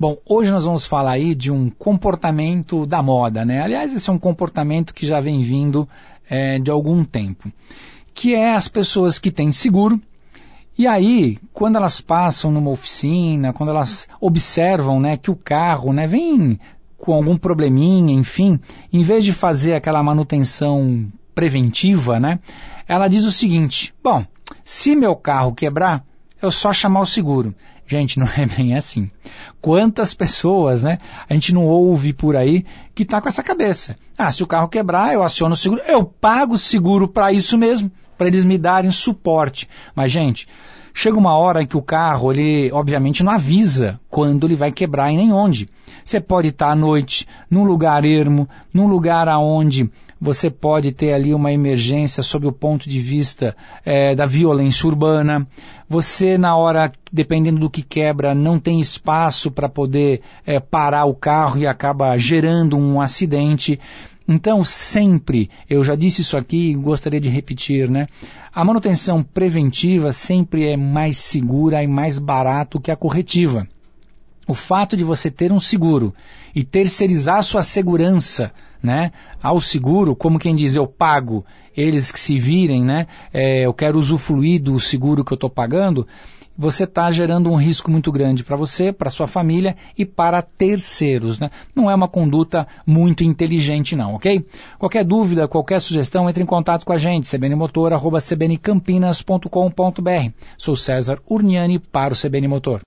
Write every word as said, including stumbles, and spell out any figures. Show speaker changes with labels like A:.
A: Bom, hoje nós vamos falar aí de um comportamento da moda, né? Aliás, esse é um comportamento que já vem vindo é, de algum tempo, que é as pessoas que têm seguro, e aí, quando elas passam numa oficina, quando elas observam, né, que o carro, né, vem com algum probleminha, enfim, em vez de fazer aquela manutenção preventiva, né, ela diz o seguinte: bom, se meu carro quebrar, eu só chamar o seguro. Gente, não é bem assim. Quantas pessoas, né, a gente não ouve por aí que está com essa cabeça. Ah, se o carro quebrar, eu aciono o seguro, eu pago o seguro para isso mesmo, para eles me darem suporte. Mas, gente, chega uma hora em que o carro, ele obviamente não avisa quando ele vai quebrar e nem onde. Você pode estar à noite, num lugar ermo, num lugar aonde você pode ter ali uma emergência sob o ponto de vista é, da violência urbana. Você, na hora, dependendo do que quebra, não tem espaço para poder é, parar o carro e acaba gerando um acidente. Então, sempre, eu já disse isso aqui e gostaria de repetir, né? A manutenção preventiva sempre é mais segura e mais barato que a corretiva. O fato de você ter um seguro e terceirizar sua segurança, né, ao seguro, como quem diz, eu pago, eles que se virem, né, é, eu quero usufruir do seguro que eu estou pagando, você está gerando um risco muito grande para você, para sua família e para terceiros, né? Não é uma conduta muito inteligente não, ok? Qualquer dúvida, qualquer sugestão, entre em contato com a gente, c b n motor arroba c b n campinas ponto com ponto b r. Sou César Urniani para o C B N Motor.